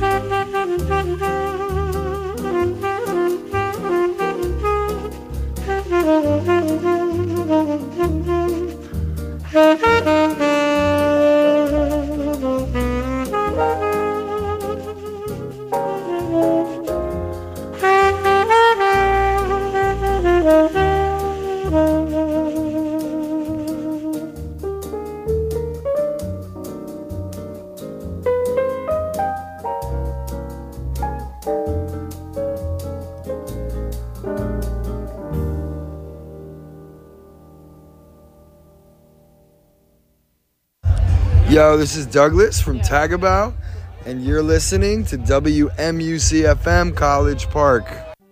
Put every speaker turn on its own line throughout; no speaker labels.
Yo, this is Douglas from Tagabout, and you're listening to WMUC-FM College Park.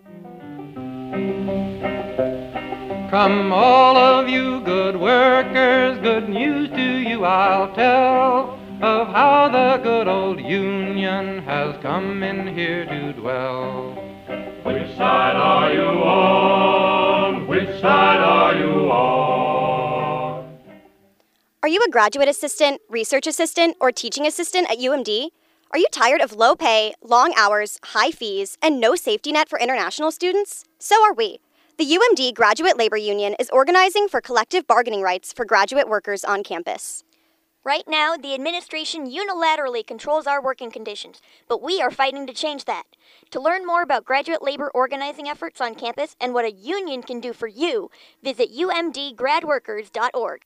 Come all of you good workers, good news to you I'll tell, of how the good old Union has come in here to dwell.
Which side are you on? Which side are you on?
Are you a graduate assistant, research assistant, or teaching assistant at UMD? Are you tired of low pay, long hours, high fees, and no safety net for international students? So are we. The UMD Graduate Labor Union is organizing for collective bargaining rights for graduate workers on campus.
Right now, the administration unilaterally controls our working conditions, but we are fighting to change that. To learn more about graduate labor organizing efforts on campus and what a union can do for you, visit umdgradworkers.org.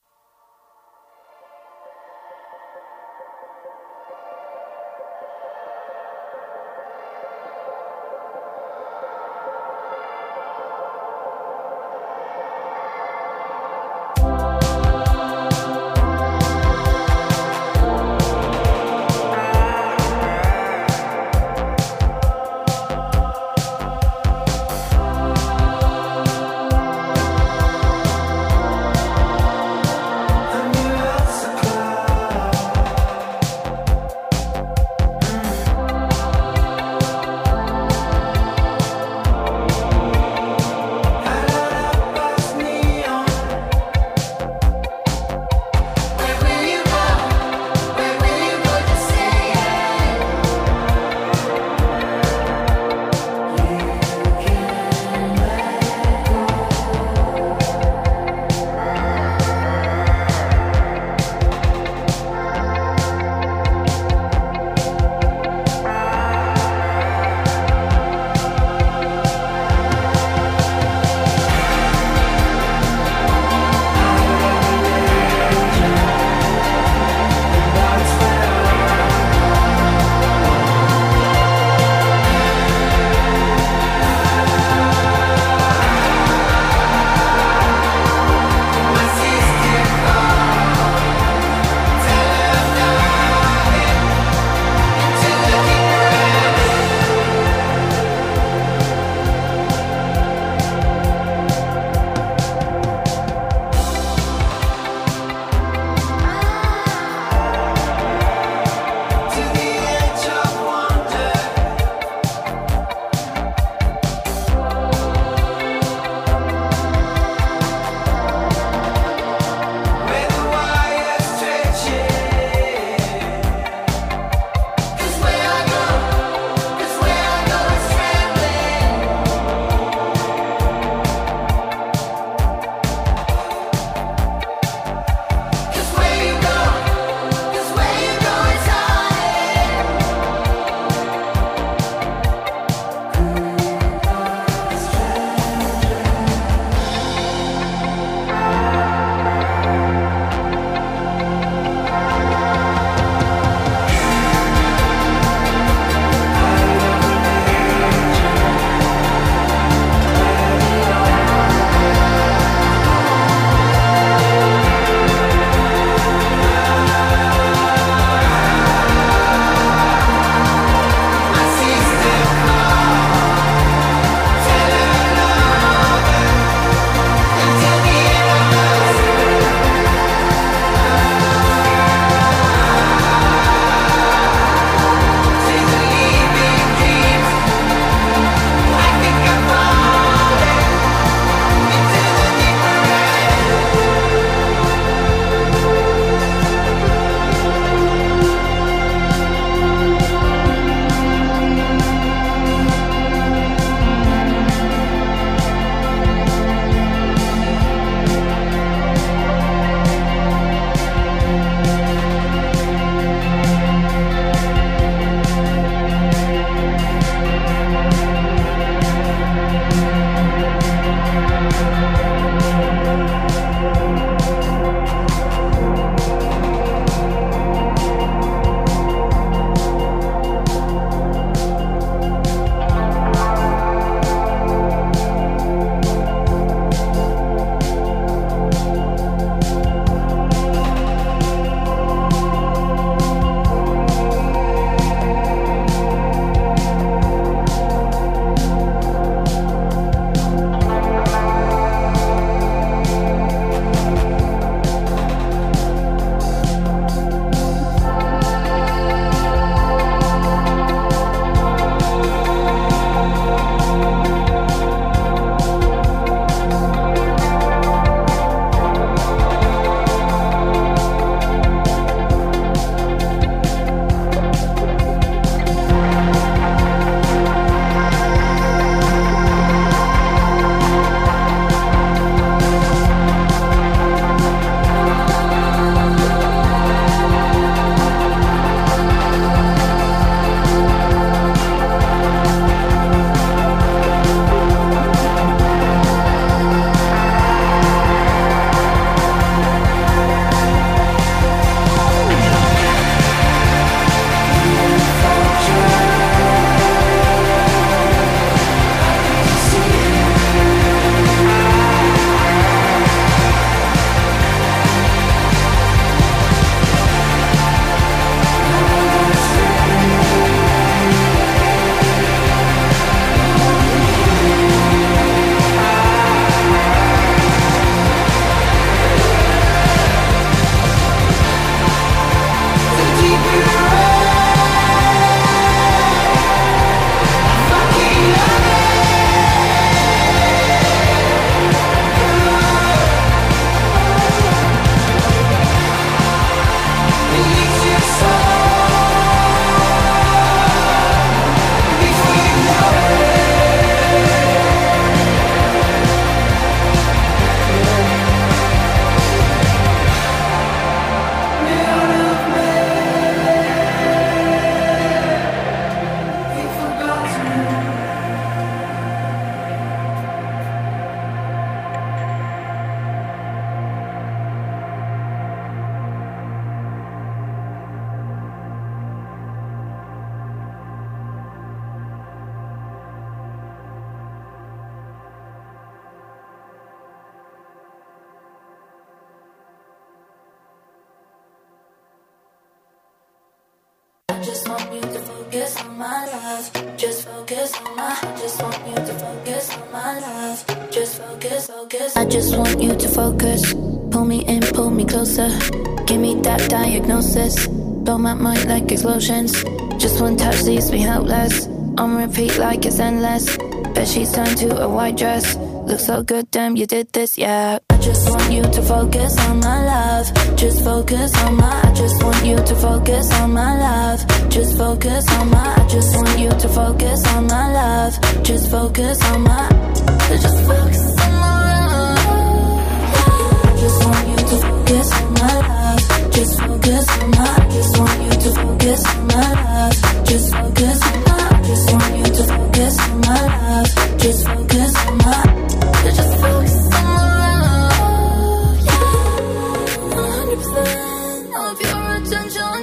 you to focus on my love. Just focus on my. I just want you to focus on my love. Just focus, focus. I just want you to focus. Pull me in, pull me closer. Give me that diagnosis. Blow my mind like explosions. Just one touch leaves me helpless. On repeat like it's endless. Bet she's turned to a white dress. Looks so good, damn, you did this, yeah. I just want you to focus on my love. Just focus on my. I just want you to focus on my love. Just focus on my. I just want you to focus on my love. Just focus on my. Just focus on my love. I just want you to focus on my love. Just focus on my. I just want you to focus on my love. Just focus on my. I just want you to focus on my love. Just focus on my. Just focus on my love, yeah. 100% of your attention.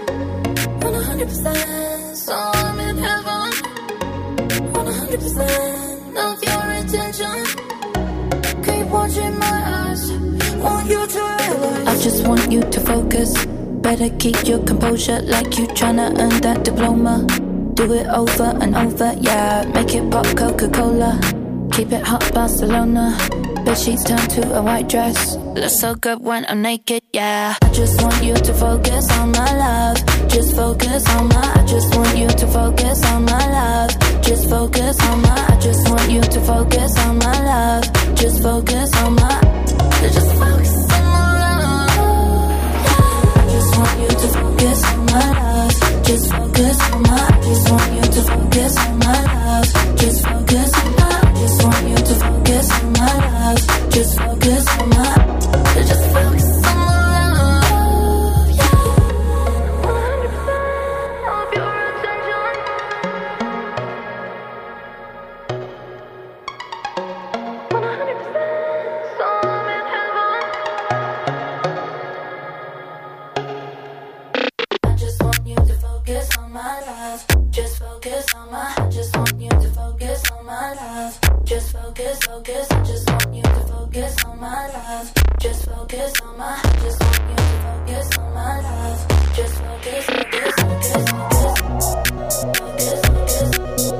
100%, so I'm in heaven. 100% of your attention. Keep watching my eyes. Want you to realize. I just want you to focus. Better keep your composure, like you tryna earn that diploma. Do it over and over, yeah. Make it pop Coca-Cola. Keep it hot, Barcelona. Bedsheets turn to a white dress. Looks so good when I'm naked, yeah. I just want you to focus on my love. Just focus on my. I just want you to focus on my love. Just focus on my. I just want you to focus on my love. Just focus on my. Just focus on my love. I just want you to focus on my love. Just focus on my. I just want you to focus on my love. Just focus on my. Just want you to focus on my love. Just focus on my. Just focus on my love, yeah. 100% of your attention. 100%, so I'm in heaven. I just want you to focus on my love. Just focus on my. I just want you to focus on my love. Just focus, focus. I just want you to focus on my love. Just focus on my. I just want you to focus on my love. Just focus, focus, focus, focus, focus, focus, focus,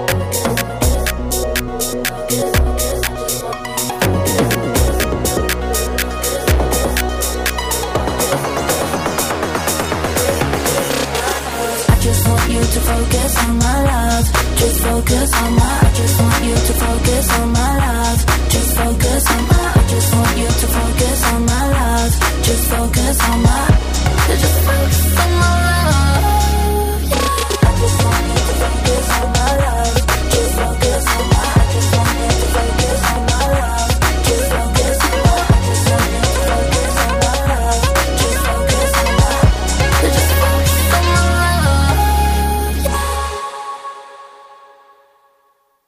I just want you to focus on my love. Just focus on my. I just want you to focus on my love. Just focus on my. I just want you to focus on my love. Just focus on my. Just focus on my love, yeah. I just want you to focus on my love. Just focus on my. I just want you to focus on my love. Just focus on my. I just want you to focus on my love. Just focus on my. Just focus on my love, yeah.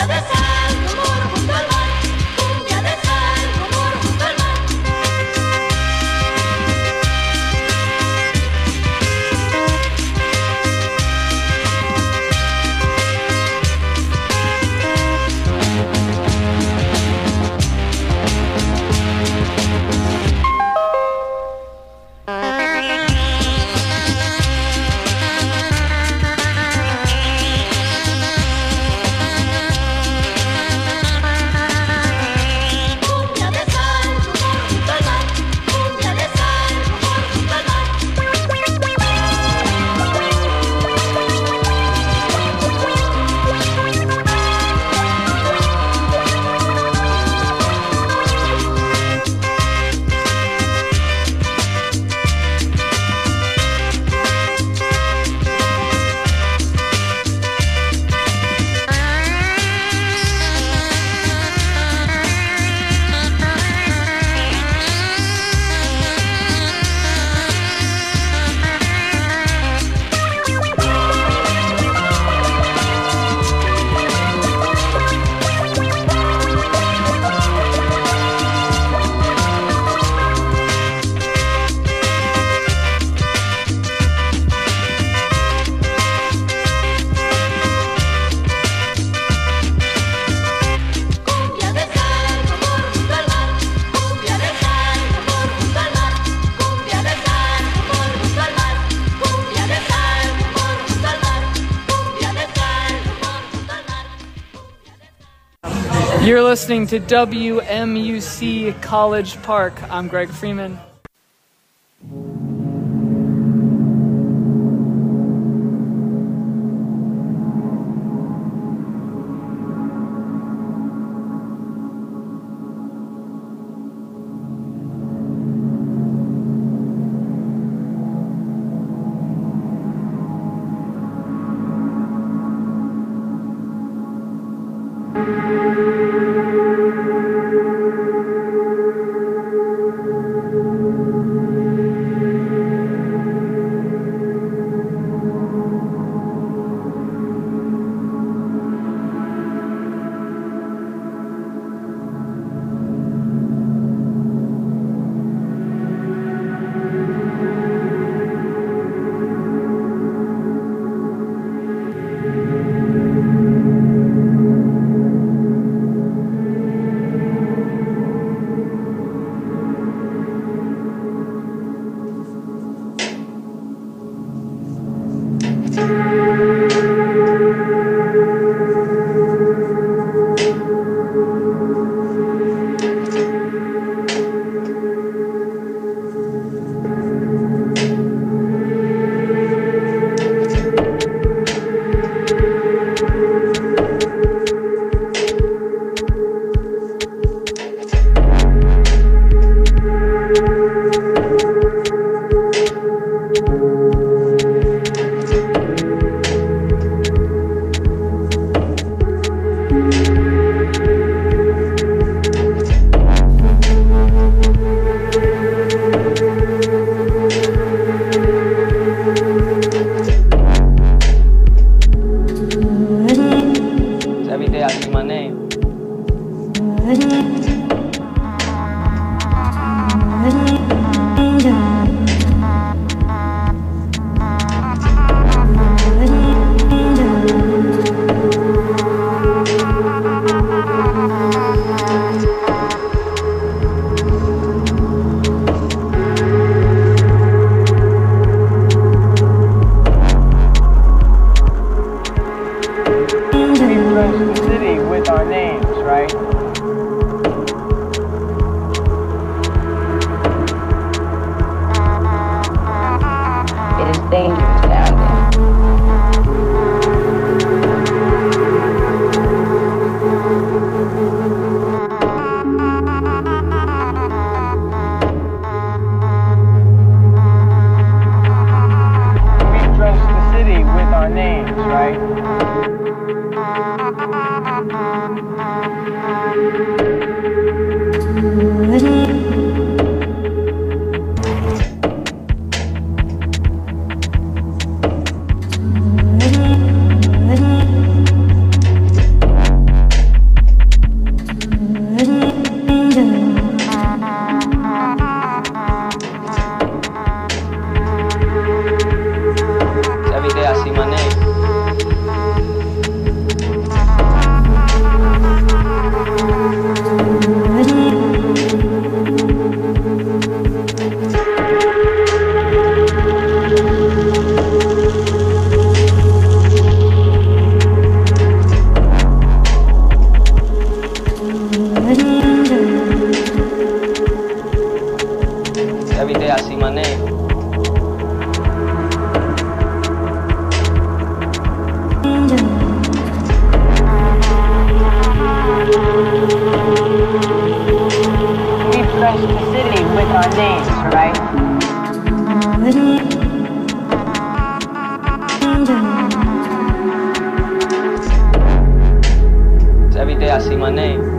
You're listening to WMUC College Park. I'm Greg Freeman.
every day I see my name.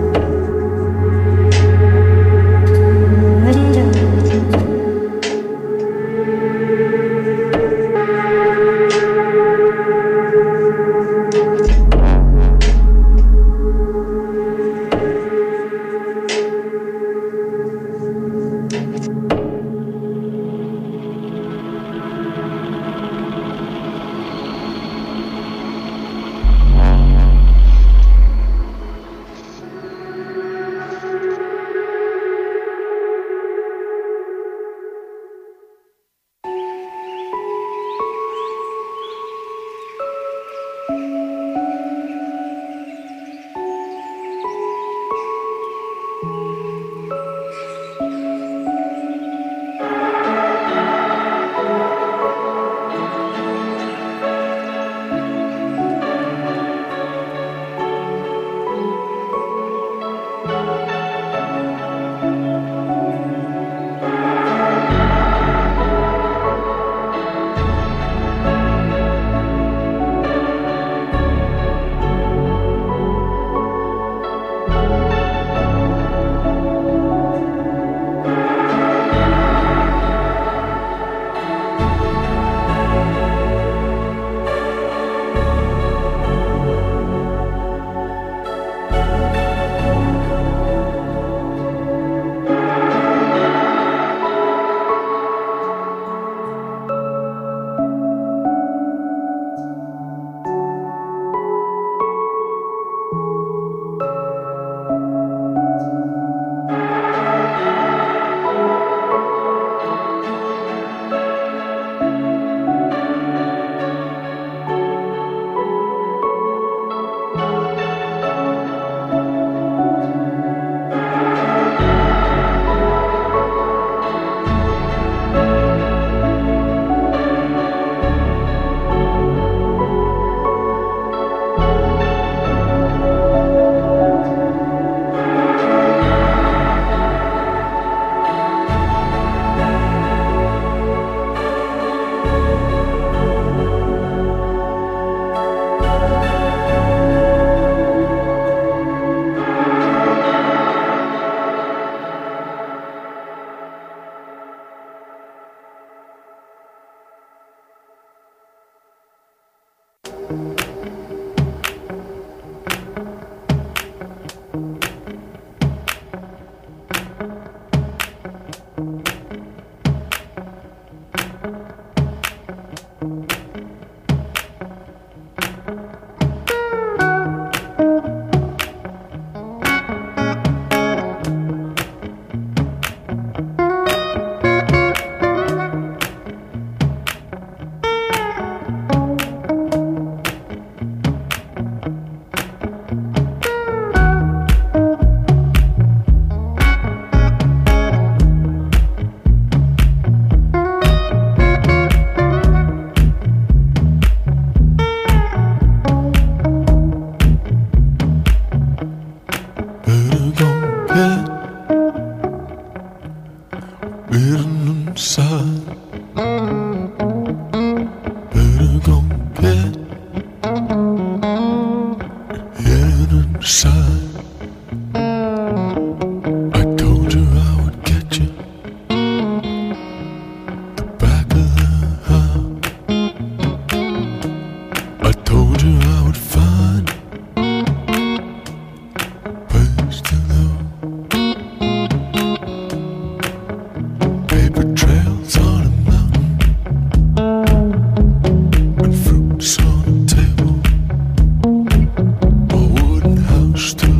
House to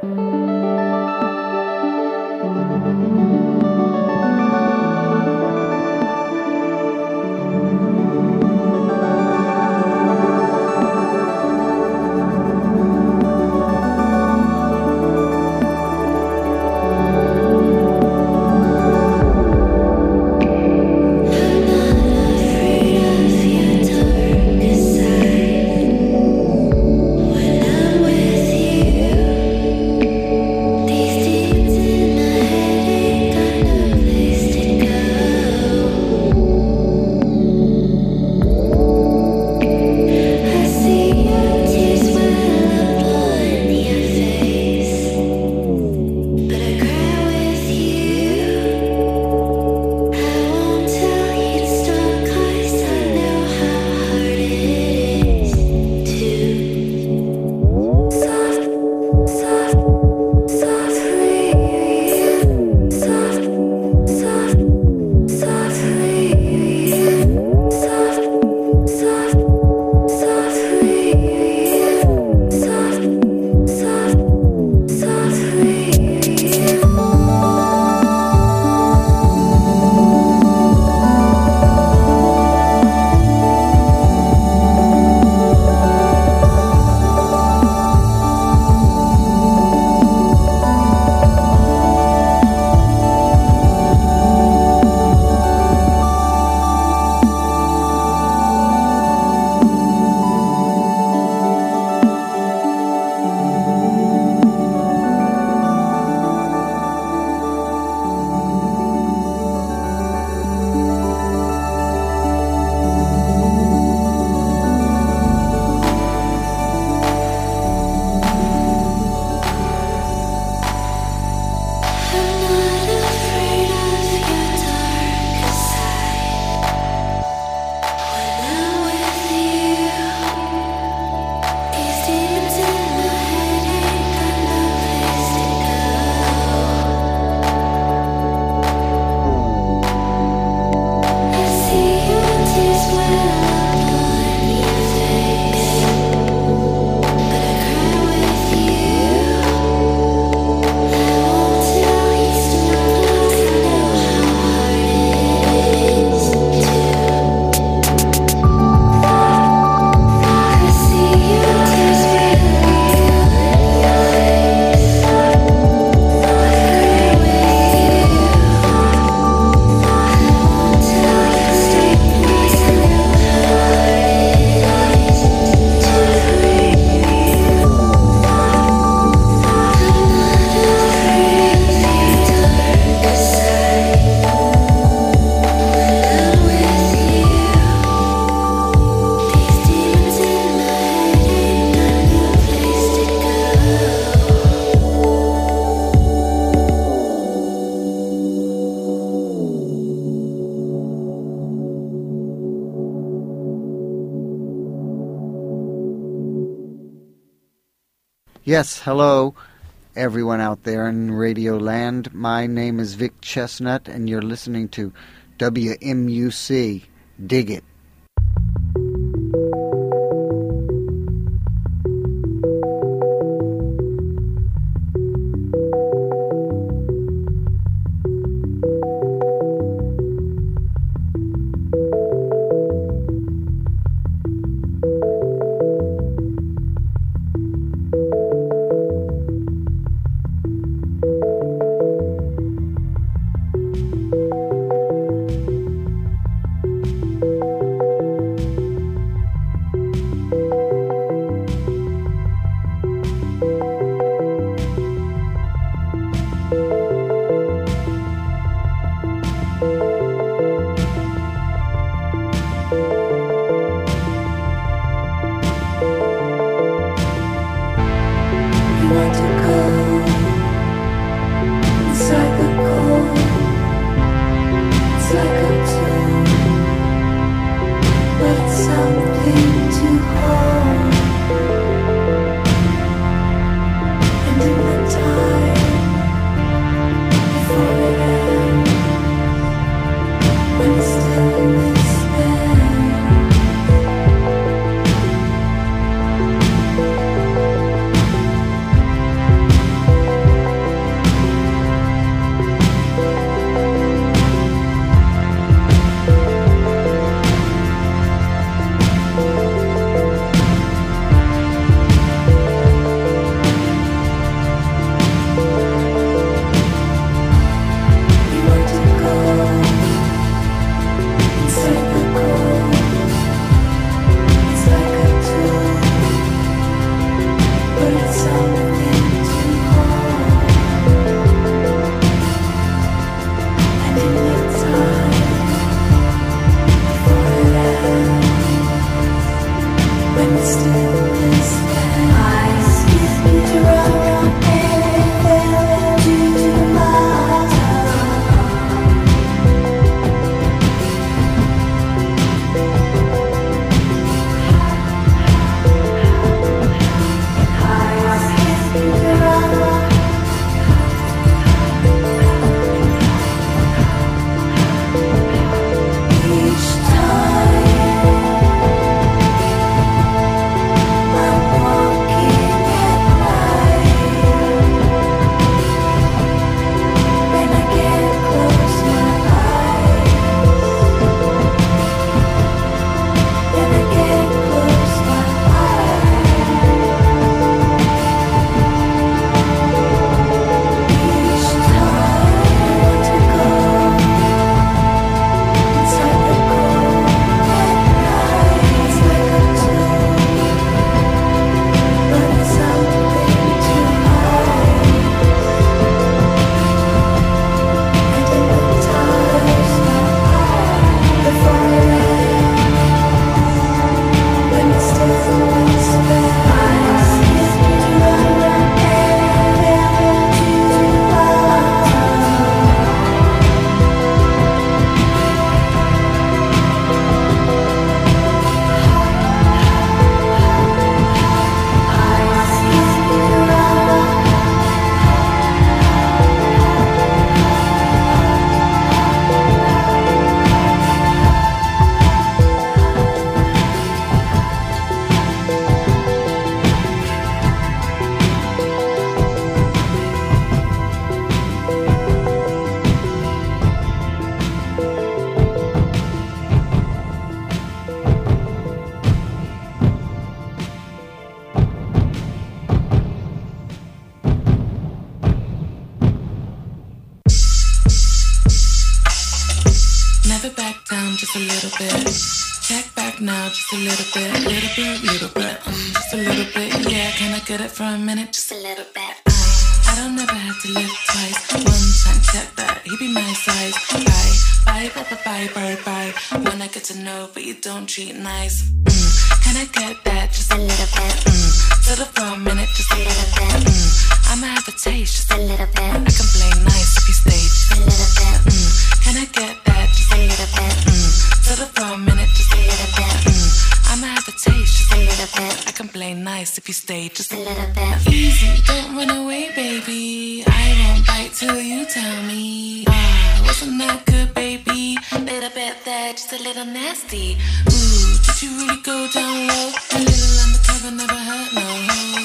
Yes, hello, everyone out there in Radio Land. My name is Vic Chestnut, and you're listening to WMUC. Dig it.
just a little bit. Check back now, just a little bit, just a little bit. Yeah, can I get it for a minute? Just a little bit. I don't ever have to live twice. One time, check that, he be my size. Bye. When I get to know, but you don't treat nice. Can I get that? Just a little bit. Settle for a minute, just a little bit. I'ma have a taste, just a little bit. I can play nice if you stay, just a little bit. Can I get that? Just a little bit. Settle for a minute, just a little bit. I'ma have a taste, just a little bit. I can play nice if you stay, just a little bit. Easy, don't run away, baby. I won't bite till you tell me. Wasn't that good, baby? Little bit there, just a little nasty. Ooh, did you really go down low? A little undercover never hurt, no.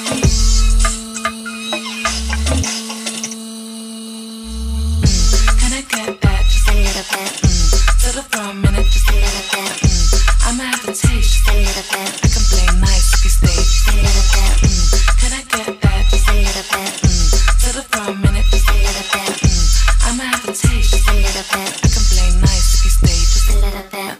Can I get that? Just a little bit. Settle for a minute, just a little bit. I'ma have a taste, just a little bit. I can play nice if you stay, just a little bit. Can I get that? Just a little bit. Settle for a minute, just a little bit. I'ma have a taste, just a little bit. I can play nice if you stay, just a little bit.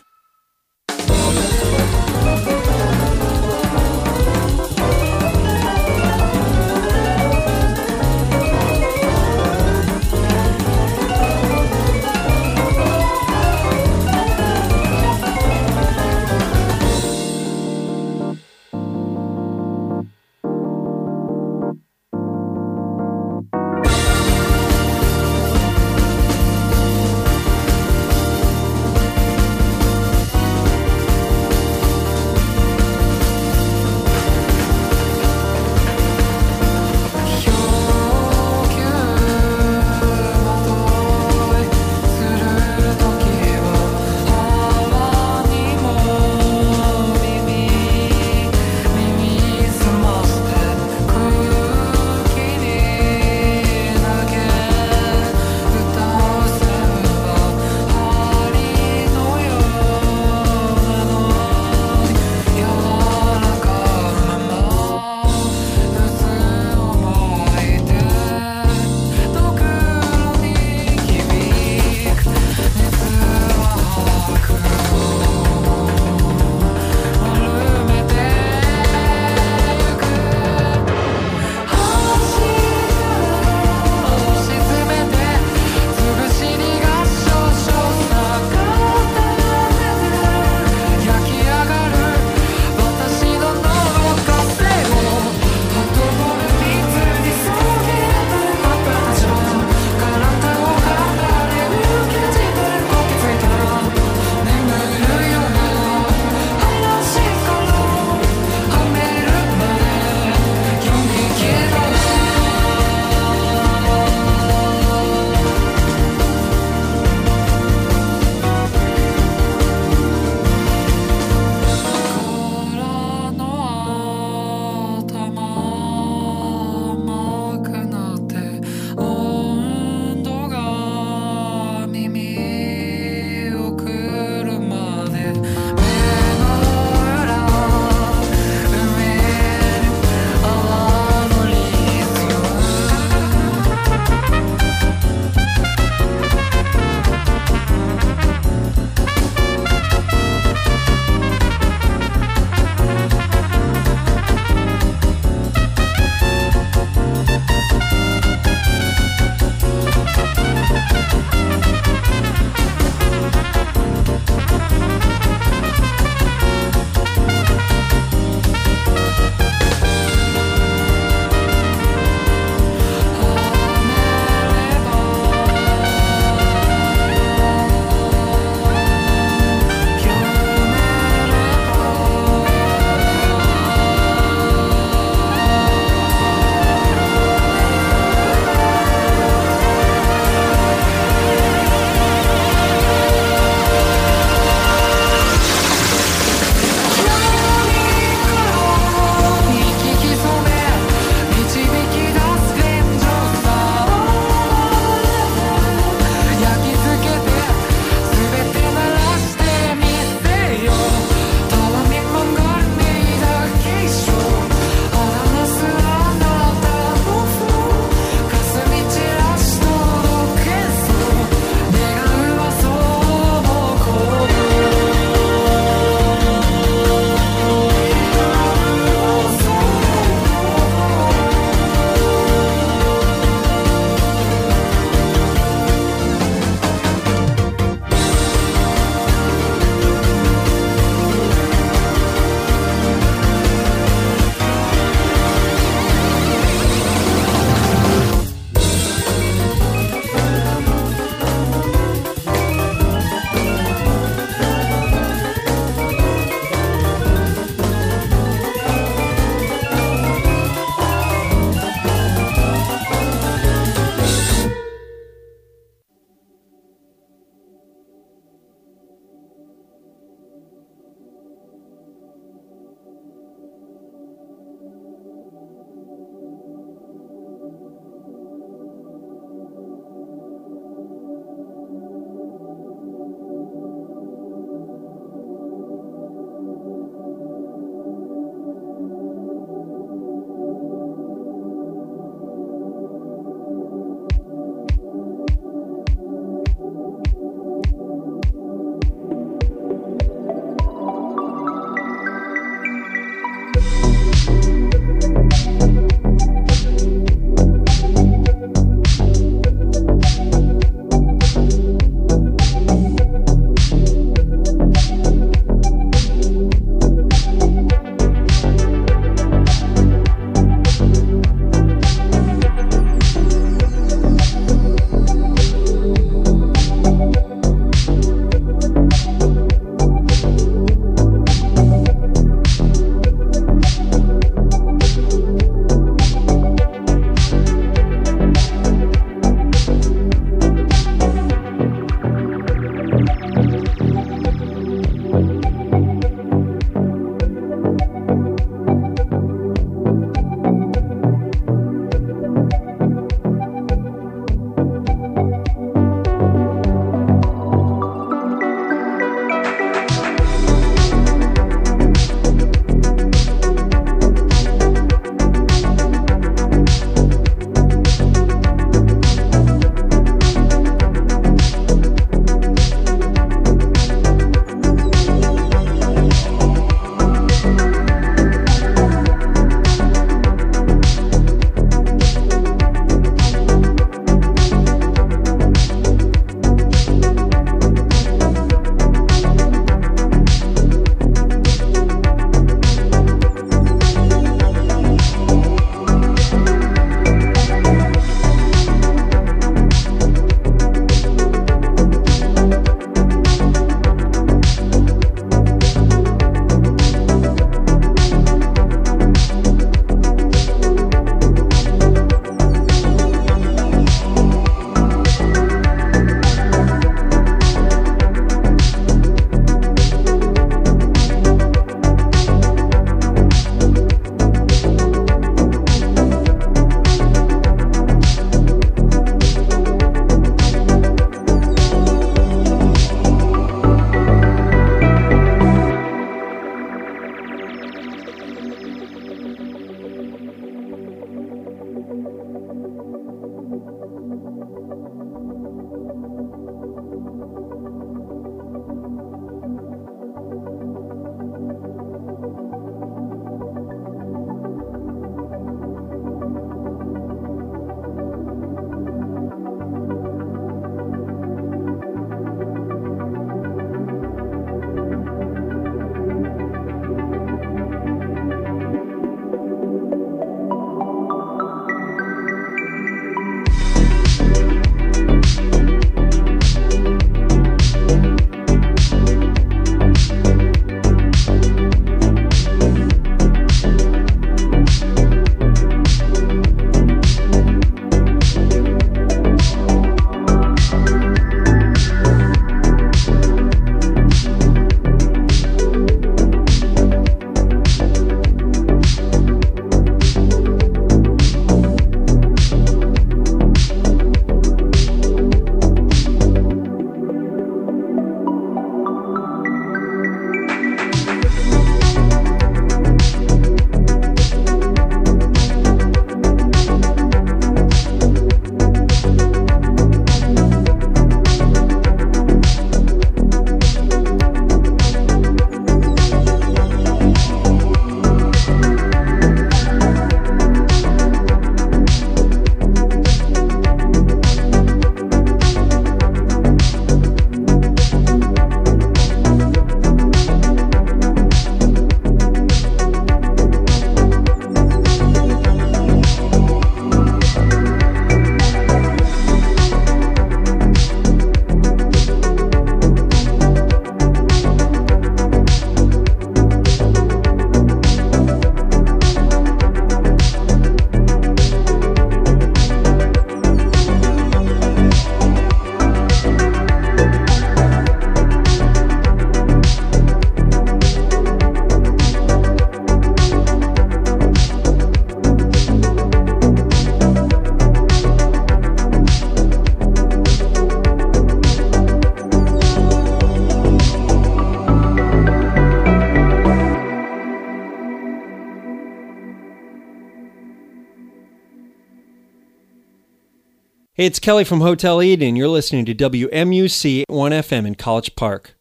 Hey, it's Kelly from Hotel Eden. You're listening to WMUC 1FM in College Park.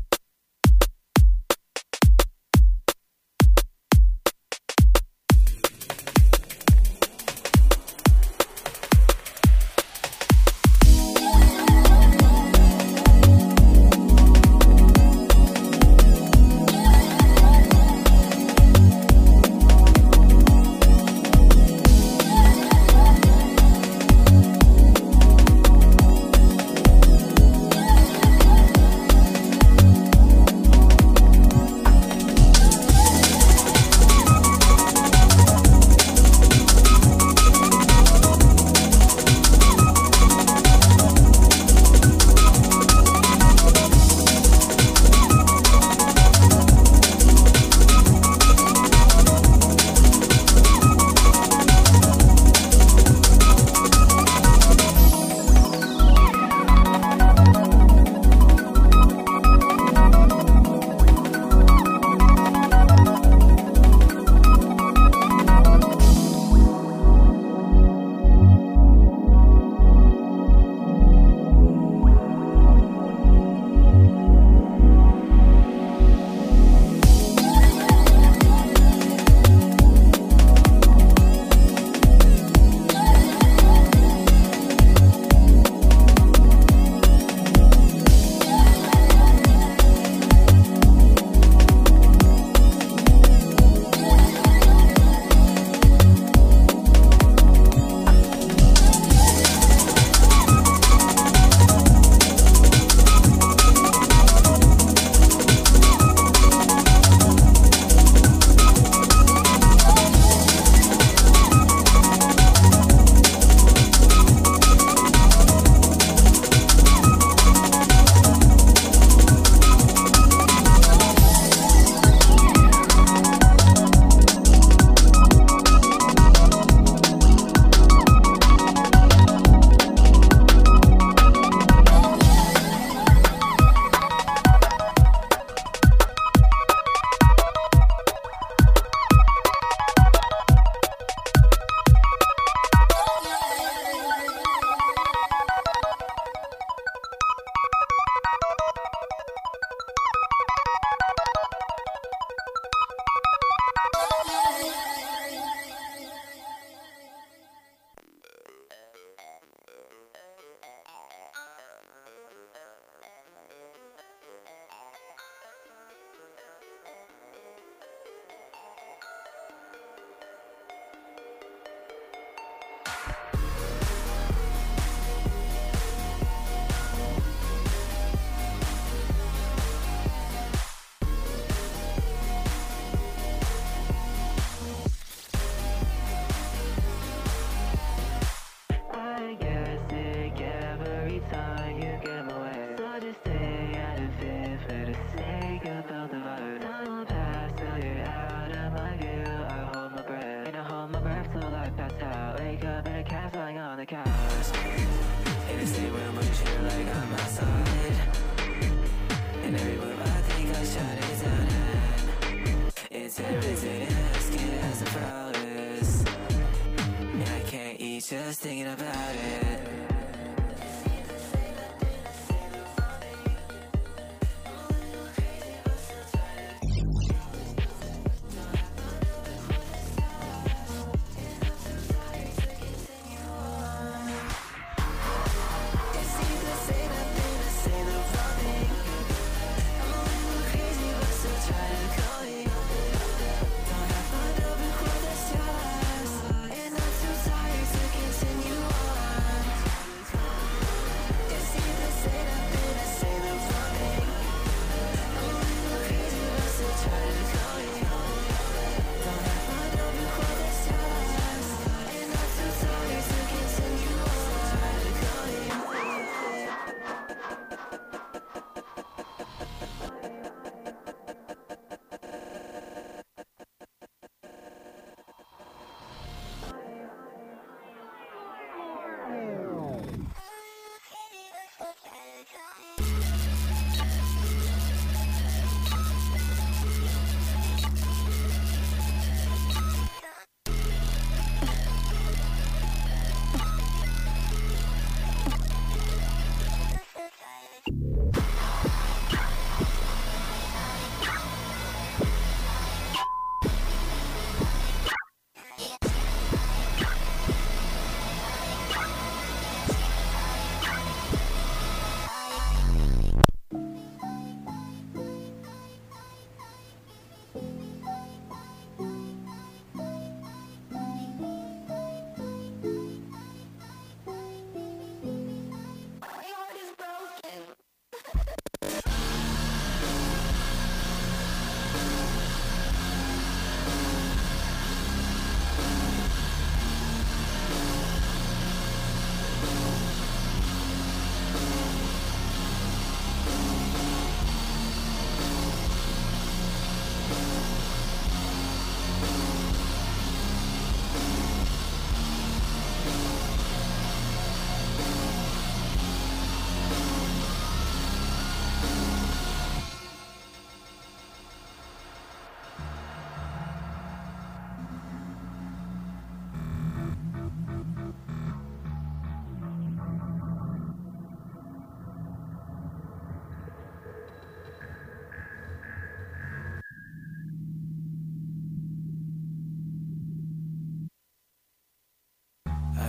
Just thinking about it.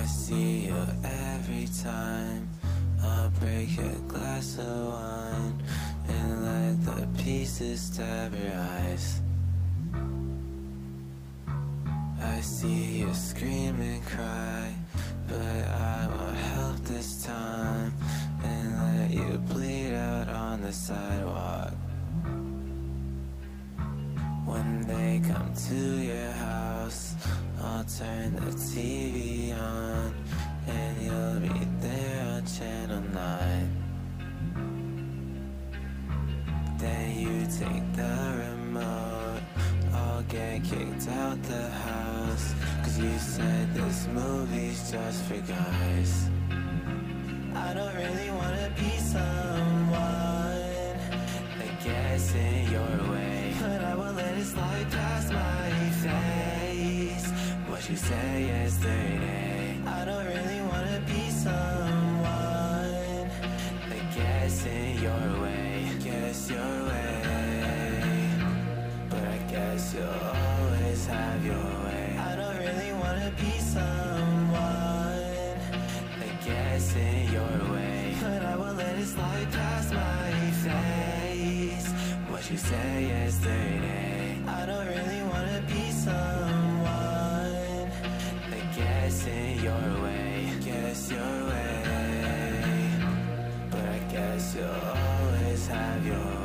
see you every time. I'll break a glass of wine and let the pieces stab your eyes. I see you scream and cry, but I won't help this time and let you bleed out on the sidewalk. When they come to your house, I'll turn the TV on and you'll be there on channel 9. Then you take the remote, I'll get kicked out the house, 'cause you said this movie's just for guys. I don't really wanna be someone that gets in your way, but I will let it slide past my face. What you say yesterday. I don't really wanna be someone that gets in your way, gets your way, but I guess you'll always have your way. I don't really wanna be someone that gets in your way, but I will let it slide past my face. What you say yesterday. I don't really wanna be someone that gets in your way, gets your way, but I guess you'll always have your way.